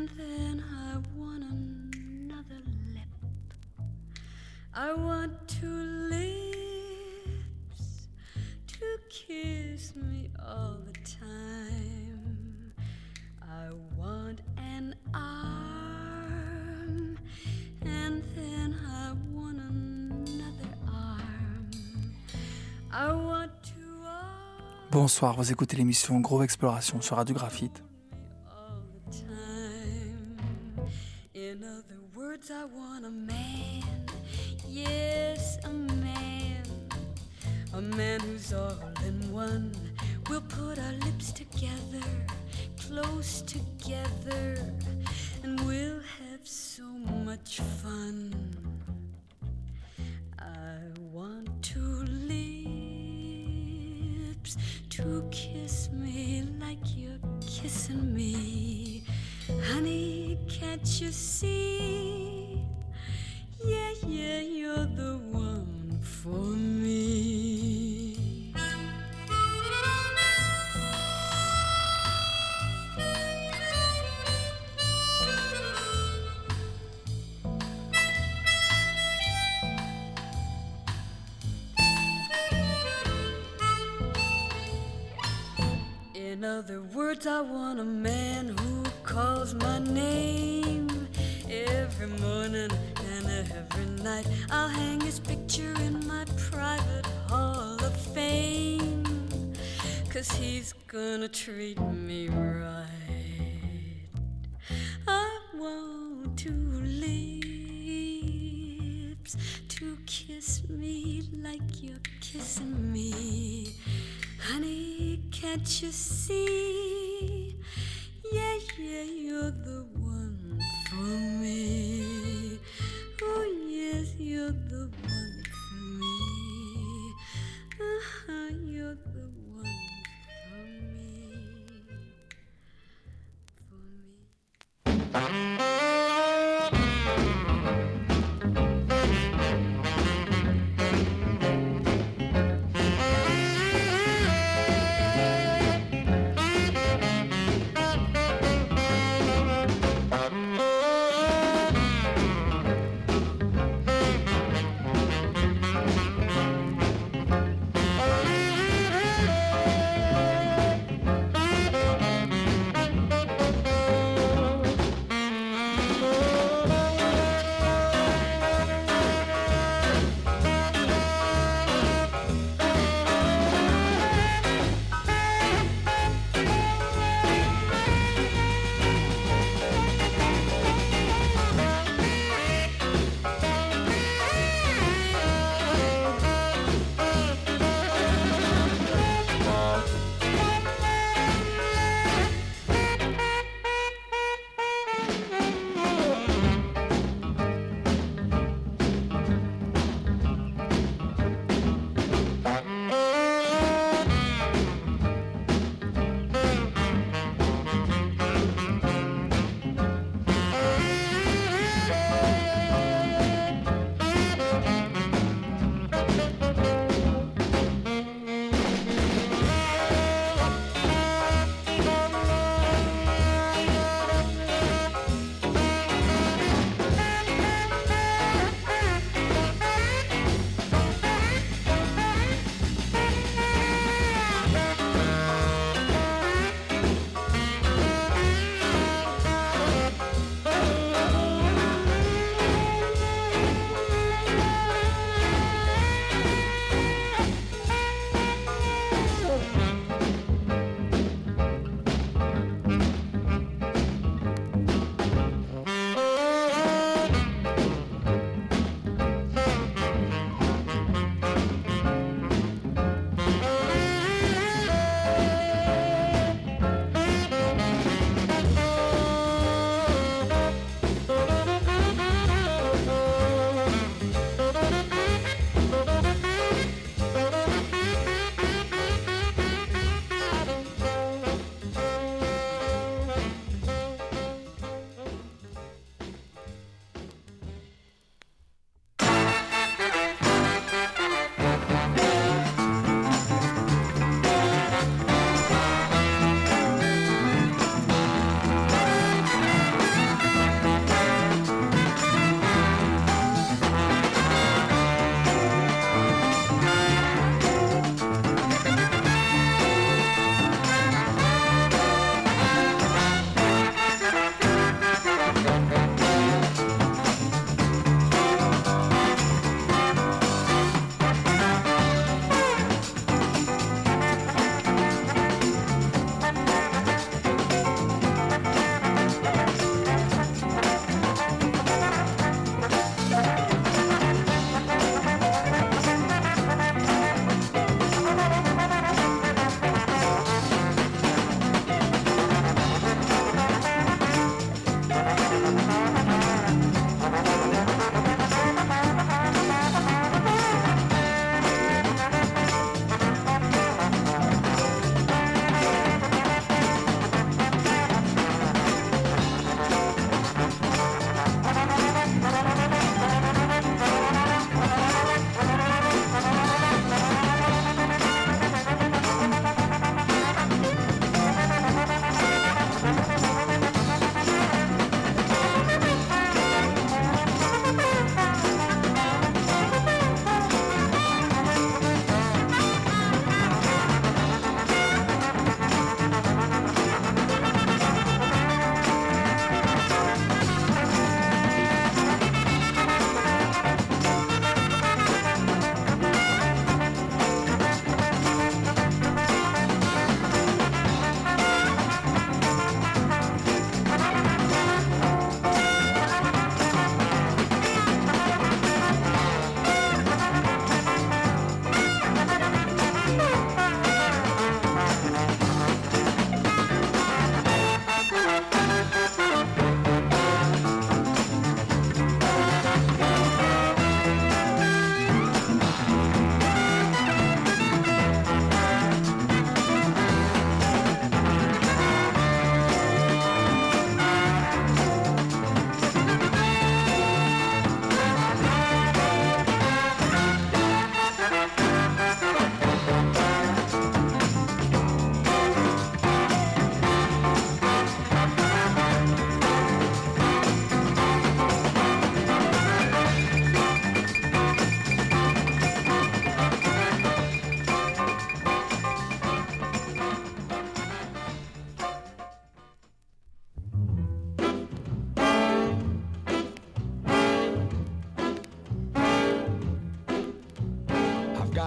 And then I want another lip. I want two lips to kiss me all the time. I want an arm, and then I want another arm. I want two arms. Bonsoir, vous écoutez l'émission Groove Exploration sur Radio Graphite. In other words, I want a man, yes, a man who's all in one. We'll put our lips together, close together, and we'll have so much fun. I want two lips to kiss me like you're kissing me. Honey, can't you see? Yeah, you're the one for me. In other words, I want a man who calls my name every morning and every night. I'll hang his picture in my private hall of fame, 'cause he's gonna treat me right. I want two lips to kiss me like you're kissing me. Honey, can't you see? Yeah, you're the one for me. Oh, yes, you're the one for me. You're the one for me.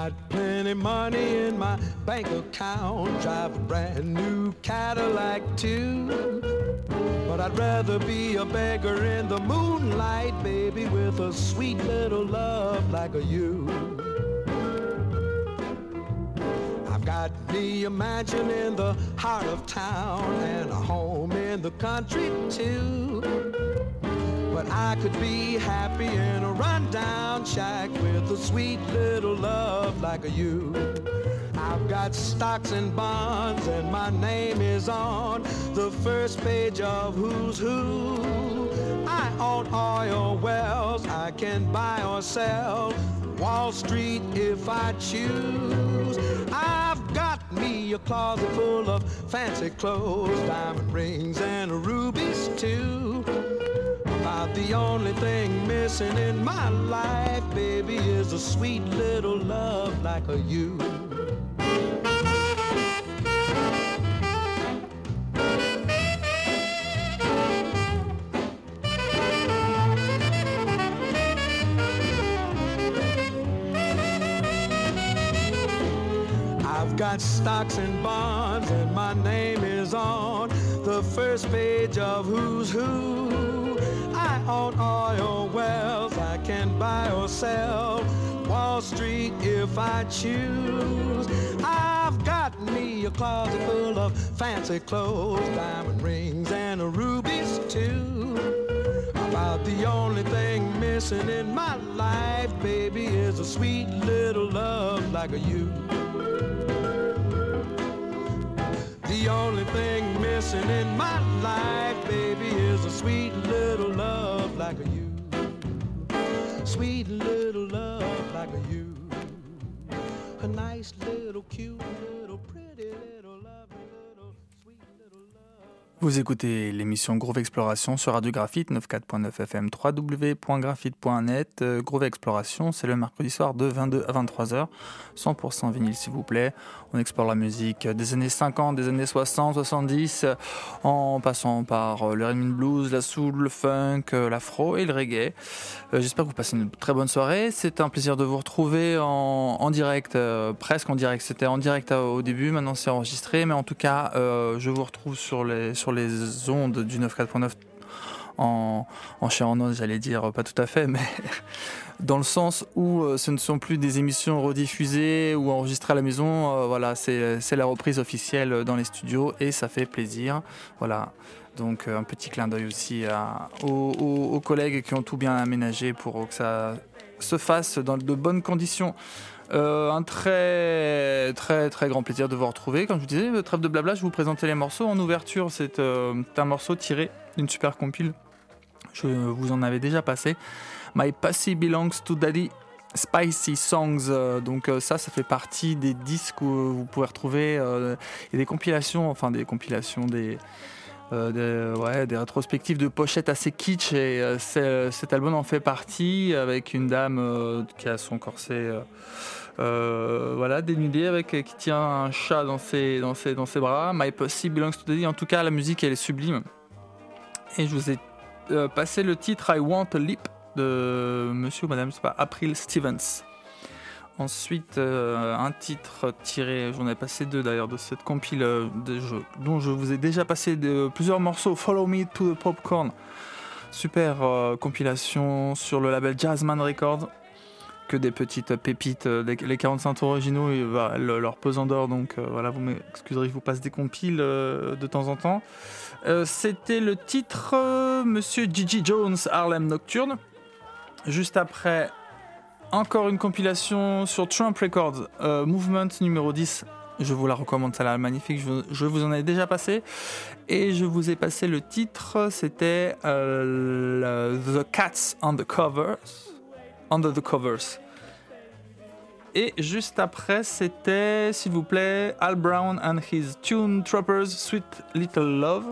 got plenty money in my bank account, drive a brand new Cadillac too. But I'd rather be a beggar in the moonlight, baby, with a sweet little love like a you. I've got me a mansion in the heart of town and a home in the country too. But I could be happy in a rundown shack with a sweet little love like a you. I've got stocks and bonds and my name is on the first page of Who's Who. I own oil wells, I can buy or sell Wall Street if I choose. I've got me a closet full of fancy clothes, diamond rings and rubies too. About the only thing missing in my life, baby, is a sweet little love like a you. I've got stocks and bonds and my name is on the first page of Who's Who. I own oil wells, I can buy or sell Wall Street if I choose. I've got me a closet full of fancy clothes, diamond rings and rubies too. About the only thing missing in my life, baby, is a sweet little love like a you. The only thing missing in my life, baby, is a sweet little love like a you. Sweet little love like a you. A nice little cute little pretty little lovely little sweet little love. Vous écoutez l'émission Groove Exploration sur Radio Graphite 94.9 FM, www.graphite.net. Groove Exploration, c'est le mercredi soir de 22 à 23h, 100% vinyle s'il vous plaît. On explore la musique des années 50, des années 60, 70, en passant par le rhythm and blues, la soul, le funk, l'afro et le reggae. J'espère que vous passez une très bonne soirée. C'est un plaisir de vous retrouver en direct, presque en direct. C'était en direct au début, maintenant c'est enregistré, mais en tout cas, je vous retrouve sur les ondes du 94.9 en chair en os, j'allais dire, pas tout à fait, mais dans le sens où ce ne sont plus des émissions rediffusées ou enregistrées à la maison. Voilà, c'est la reprise officielle dans les studios et ça fait plaisir. Voilà, donc un petit clin d'œil aussi aux collègues qui ont tout bien aménagé pour que ça se fasse dans de bonnes conditions. Un très très très grand plaisir de vous retrouver. Comme je vous disais, trêve de blabla, je vais vous présenter les morceaux. En ouverture, c'est un morceau tiré d'une super compile. Je vous en avais déjà passé. My Pussy Belongs to Daddy, Spicy Songs. Donc ça fait partie des disques où vous pouvez retrouver et des compilations, des rétrospectives de pochettes assez kitsch, et cet album en fait partie, avec une dame qui a son corset dénudé, qui tient un chat dans ses bras. My Pussy Belongs to Daddy. En tout cas, la musique elle est sublime, et je vous ai passé le titre I Want a Lip de monsieur ou madame, c'est pas, April Stevens. Ensuite, un titre tiré, j'en ai passé deux d'ailleurs, de cette compile dont je vous ai déjà passé plusieurs morceaux, Follow Me to the Popcorn. Super compilation sur le label Jazzman Records, que des petites pépites, les 45 tours originaux, et leur pesant d'or, donc voilà, vous m'excuserez, je vous passe des compiles de temps en temps. C'était le titre Monsieur Gigi Jones, Harlem Nocturne. Juste après, encore une compilation sur Trump Records, Movement numéro 10. Je vous la recommande, celle-là, magnifique. Je vous en ai déjà passé. Et je vous ai passé le titre, c'était The Cats Under the Covers. Et juste après, c'était, s'il vous plaît, Al Brown and His Tune Troopers, Sweet Little Love.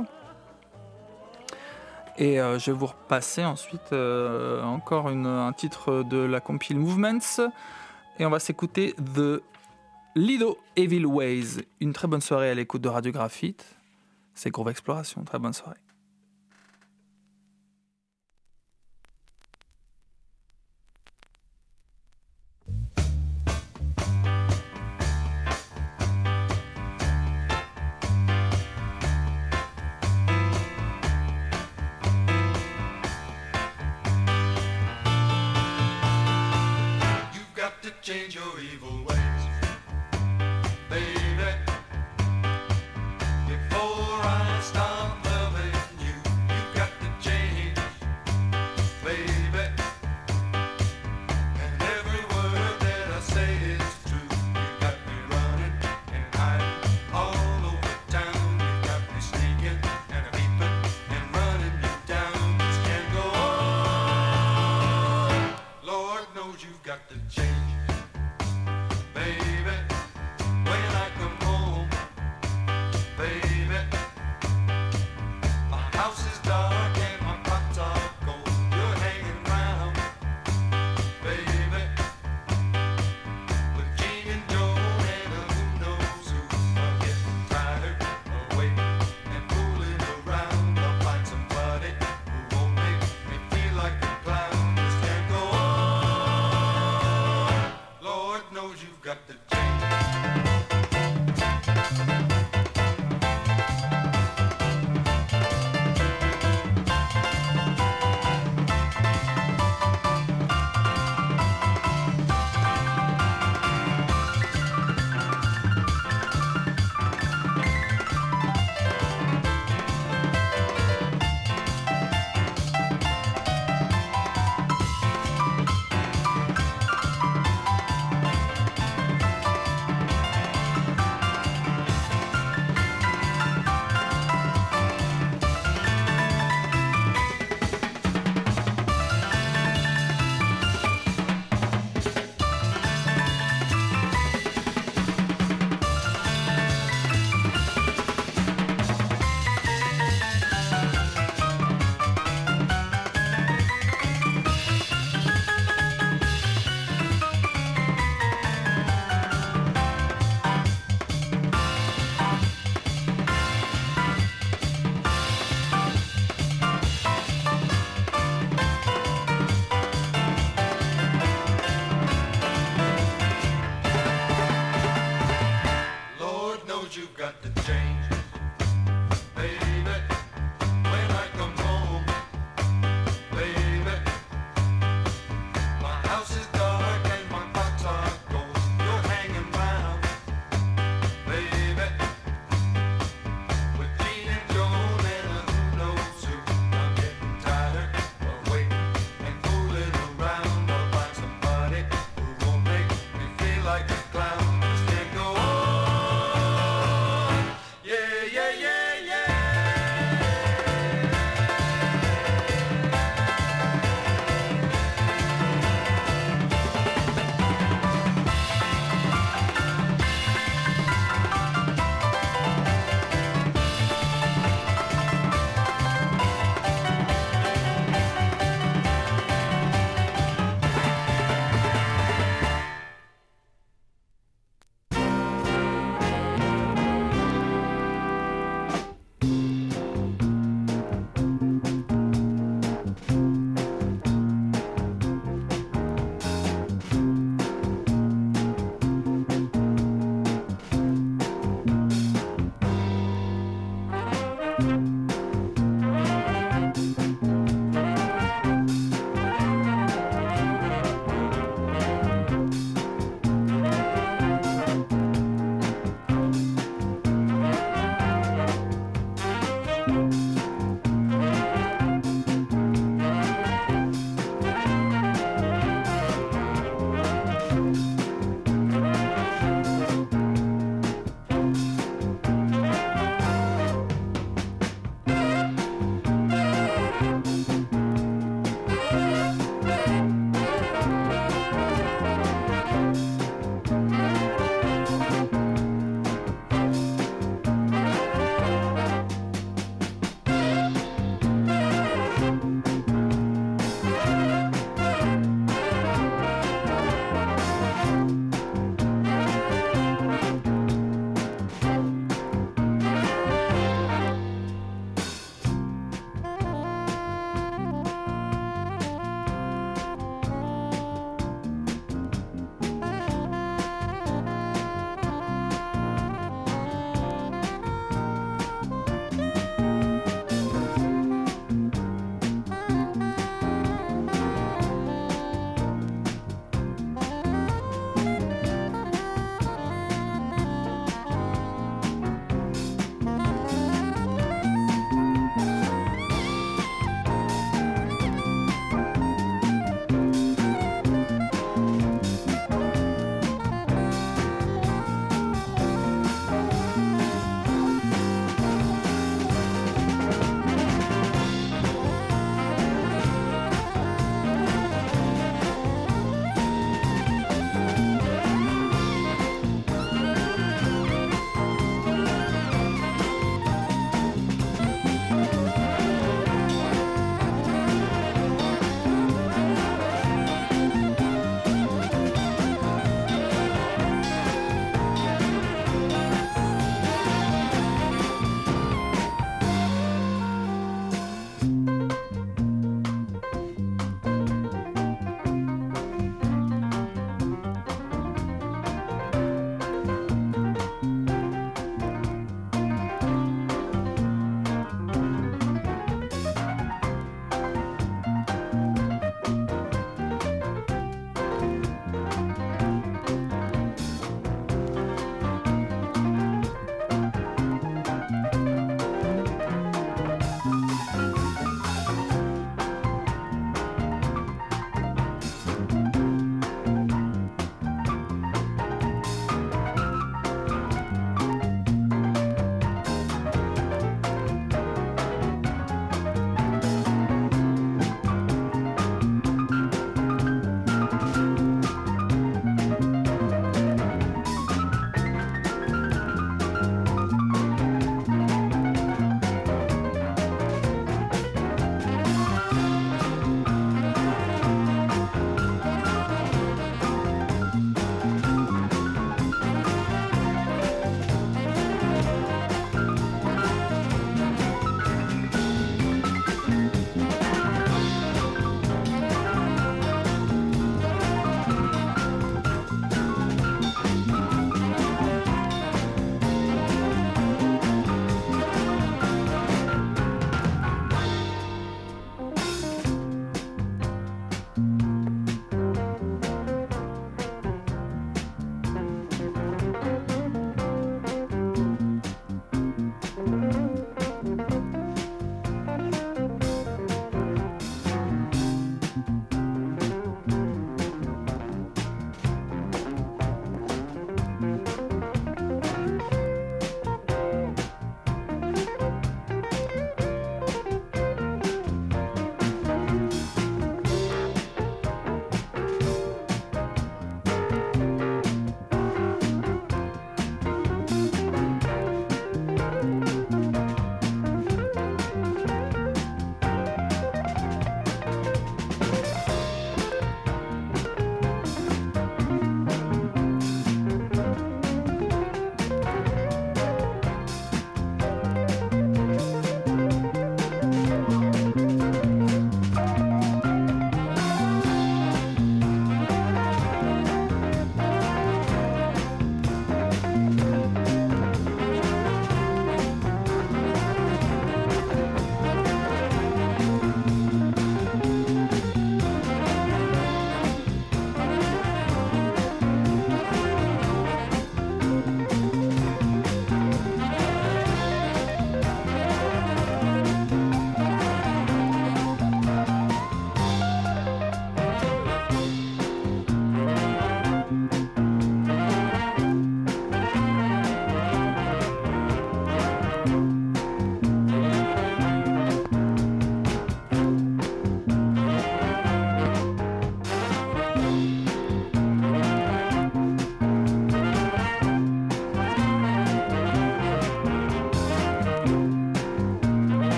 Et je vais vous repasser ensuite encore un titre de la compile Movements. Et on va s'écouter The Lido Evil Ways. Une très bonne soirée à l'écoute de Radio Graphite. C'est Groove Exploration. Très bonne soirée. change your evil ways, baby. Before I stop loving you, you got to change, baby. And every word that I say is true. You got me running and hiding all over town. You got me sneaking and peeping and running you down. This can't go on. Lord knows you've got to change.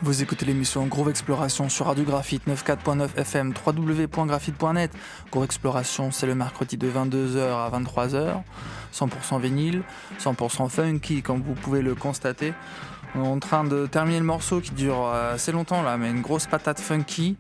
Vous écoutez l'émission Groove Exploration sur Radio Graphite 94.9 FM, www.graphite.net. Groove Exploration, c'est le mercredi de 22h à 23h. 100% vinyle, 100% funky, comme vous pouvez le constater. On est en train de terminer le morceau qui dure assez longtemps là, mais une grosse patate funky.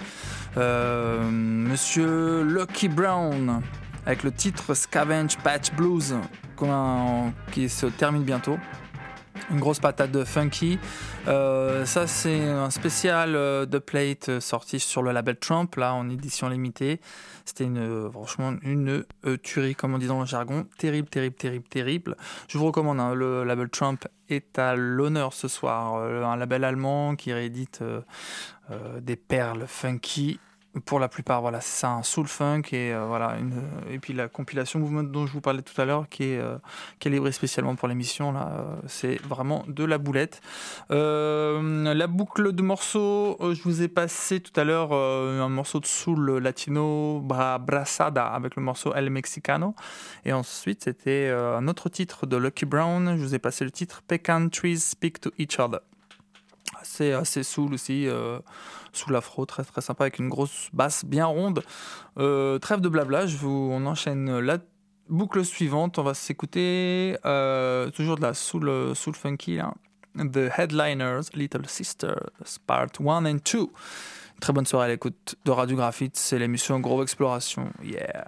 Monsieur Lucky Brown, avec le titre Scavenge Patch Blues, qui se termine bientôt. Une grosse patate de funky. Ça, c'est un spécial de plate sorti sur le label Trump, là, en édition limitée. C'était franchement une tuerie, comme on dit dans le jargon. Terrible, terrible, terrible, terrible. Je vous recommande, hein, le label Trump est à l'honneur ce soir. Un label allemand qui réédite des perles funky. Pour la plupart, voilà, c'est ça, un soul funk et et puis la compilation Movement dont je vous parlais tout à l'heure, qui est calibrée spécialement pour l'émission, là, c'est vraiment de la boulette. La boucle de morceaux, je vous ai passé tout à l'heure un morceau de soul latino, Brassada, avec le morceau El Mexicano, et ensuite c'était un autre titre de Lucky Brown. Je vous ai passé le titre Pecan Trees Speak to Each Other. C'est assez soul aussi, soul afro, très très sympa, avec une grosse basse bien ronde. Trêve de blabla, on enchaîne la boucle suivante. On va s'écouter toujours de la soul funky, là. The Headliners, Little Sisters, Part 1 and 2. Très bonne soirée à l'écoute de Radio Graphite, c'est l'émission Groove Exploration. Yeah!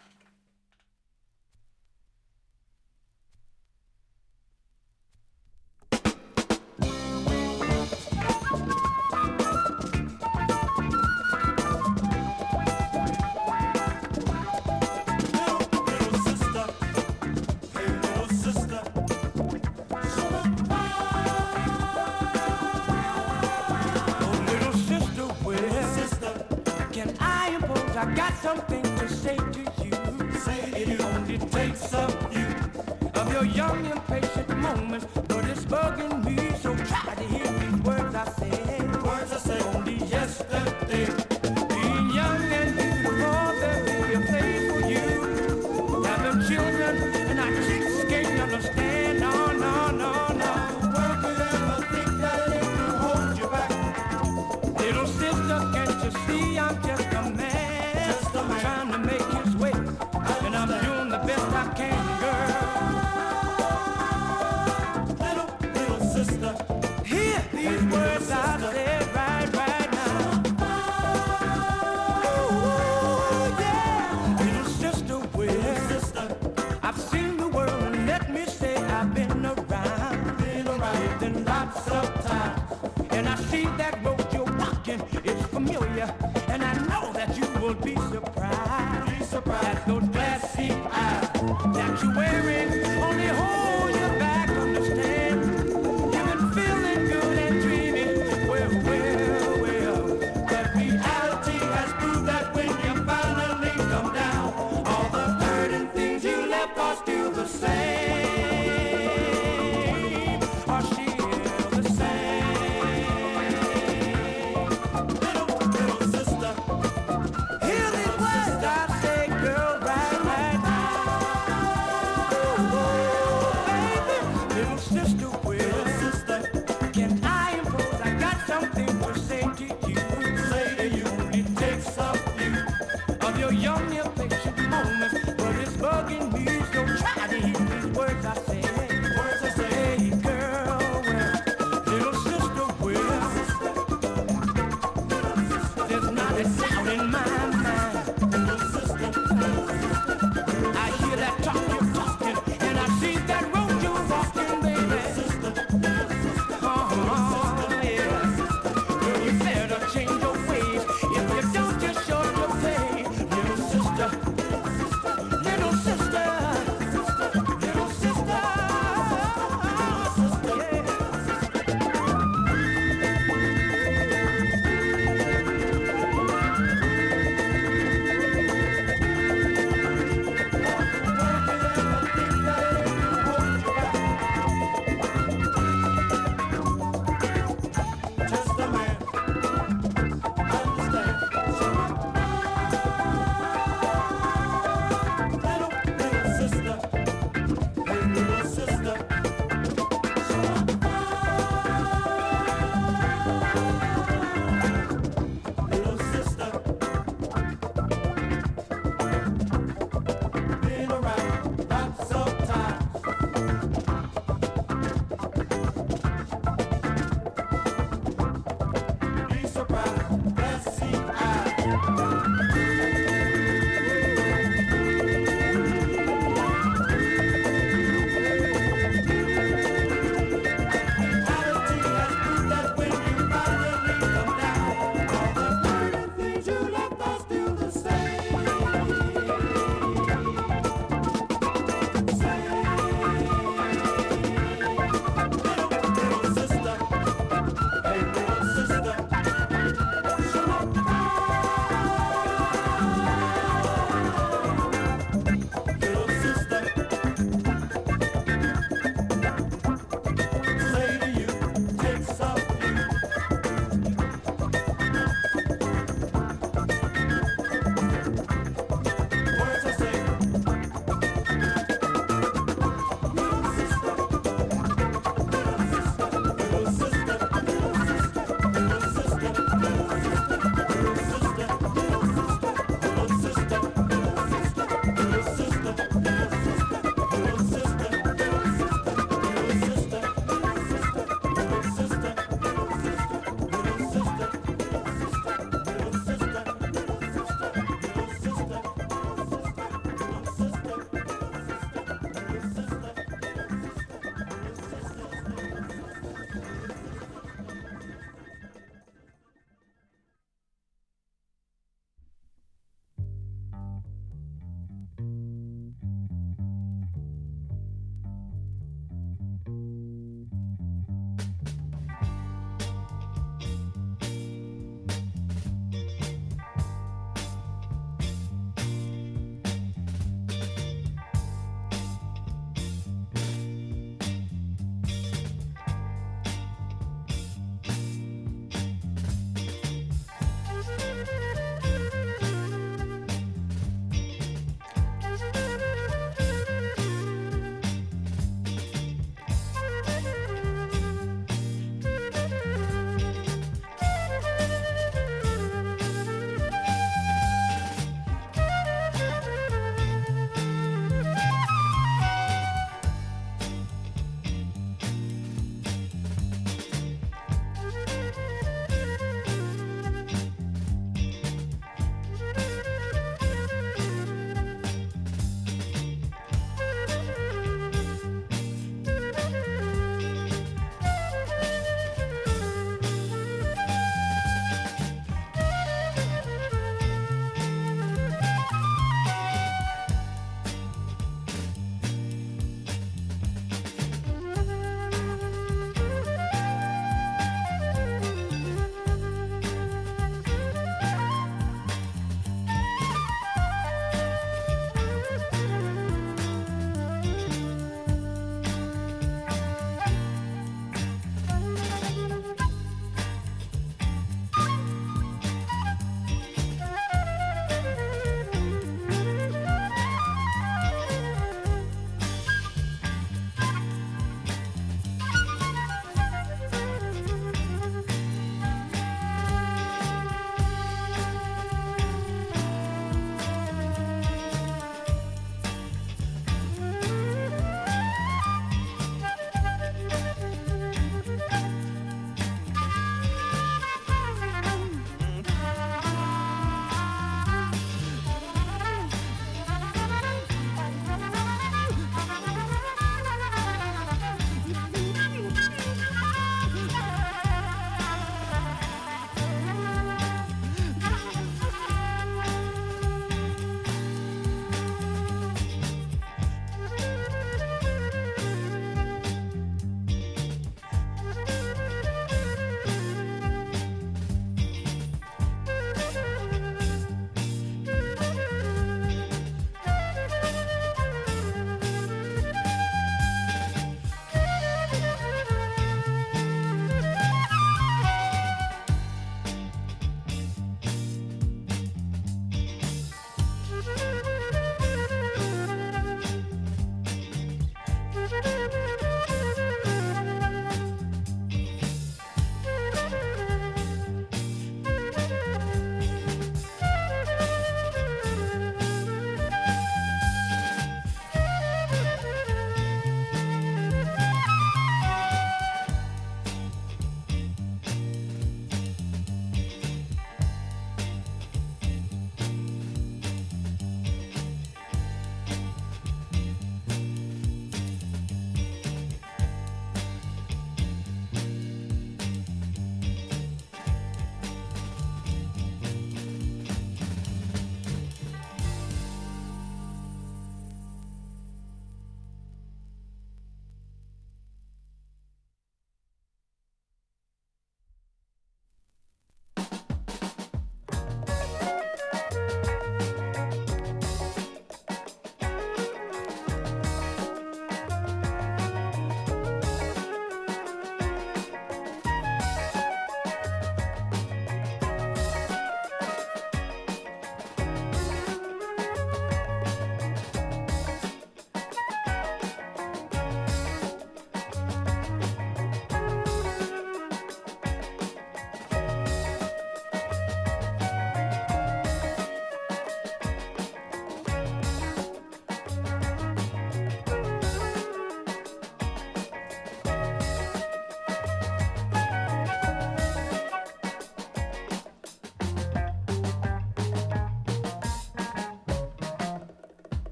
I got something to say to you. It only takes a few of your young impatient moments, but it's bugging me. So try to hear these words I said only yesterday. Being young and beautiful, there may be a place for you. Having children and our chicks can't understand. No. Where could ever think that it could hold you back? Little sister, can't you see I'm just a man? Trying to make his way, and I'm doing the best I can, girl. Little sister, hear these words I said right now. Ooh, yeah, little sister, I've seen the world, and let me say I've been around, living lots of time, and I see that road you're walking, it's familiar, and I know that you will be surprised. That those glassy eyes that you're wearing only hold you back, understand? You've been feeling good and dreaming, well. But reality has proved that when you finally come down, all the hurting things you left are still the same. Are still the same. Little sister, hear these words I say, girl, right now.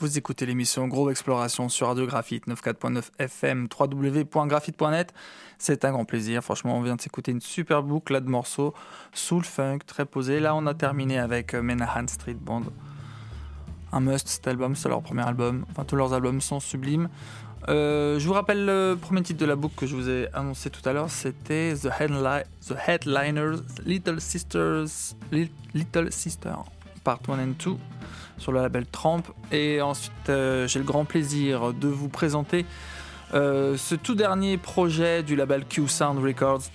Vous écoutez l'émission Groove Exploration sur Radio Graphite 94.9 FM, www.graphite.net. C'est un grand plaisir. Franchement, on vient de s'écouter une super boucle là, de morceaux soul funk, très posé. Là, on a terminé avec Menahan Street Band. Un must, cet album, c'est leur premier album. Enfin, tous leurs albums sont sublimes. Je vous rappelle le premier titre de la boucle que je vous ai annoncé tout à l'heure, c'était The Headliners Little Sister Part 1 and 2 sur le label Tramp. Et ensuite j'ai le grand plaisir de vous présenter ce tout dernier projet du label Q-Sound Records,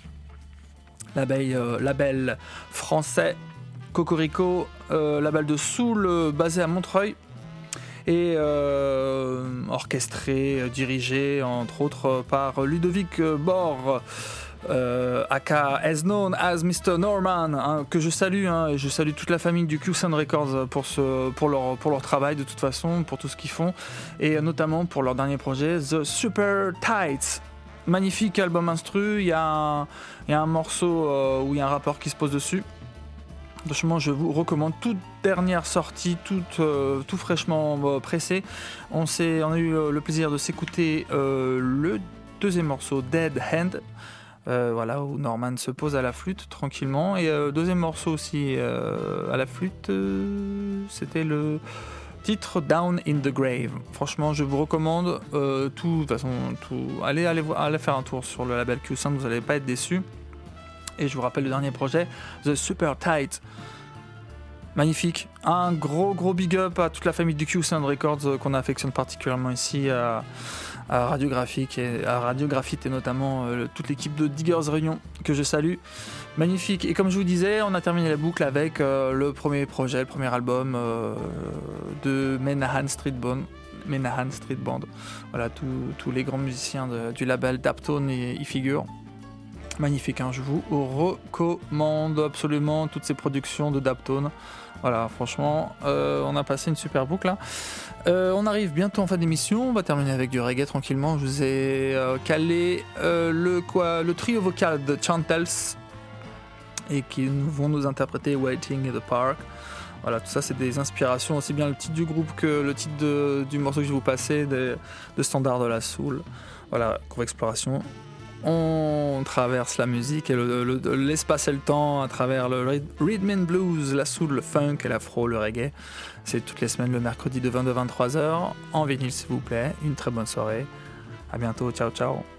label français Cocorico, label de soul basé à Montreuil et orchestré, dirigé entre autres par Ludovic Bord, aka as known as Mr. Norman, hein, que je salue, hein, et je salue toute la famille du Q-Sound Records pour leur travail de toute façon, pour tout ce qu'ils font, et notamment pour leur dernier projet The Super Tights. Magnifique album instru, il y a un morceau où il y a un rappeur qui se pose dessus. Franchement, je vous recommande, toute dernière sortie, tout fraîchement pressé. On a eu le plaisir de s'écouter le deuxième morceau, Dead Hand, voilà, où Norman se pose à la flûte tranquillement. Et deuxième morceau aussi à la flûte, c'était le titre Down in the Grave. Franchement, je vous recommande allez faire un tour sur le label Q-Sound, vous n'allez pas être déçus. Et je vous rappelle le dernier projet, The Super Tight. Magnifique. Un gros big up à toute la famille du Q-Sound Records qu'on affectionne particulièrement ici à Radio Graphite et notamment toute l'équipe de Diggers Réunion que je salue. Magnifique. Et comme je vous disais, on a terminé la boucle avec le premier projet, le premier album de Menahan Street Band. Voilà, tous les grands musiciens du label Daptone y figurent. Magnifique, hein, je vous recommande absolument toutes ces productions de Daptone. Voilà, franchement, on a passé une super boucle là. On arrive bientôt en fin d'émission, on va terminer avec du reggae tranquillement. Je vous ai calé le trio vocal de Chantels et qui vont nous interpréter Waiting in the Park. Voilà, tout ça c'est des inspirations, aussi bien le titre du groupe que le titre du morceau que je vais vous passer, de standard de la soul. Voilà, Groove Exploration. On traverse la musique et l'espace et le temps à travers le rhythm and blues, la soul, le funk et l'afro, le reggae. C'est toutes les semaines le mercredi de 22 à 23h en vinyle s'il vous plaît. Une très bonne soirée. À bientôt, ciao ciao.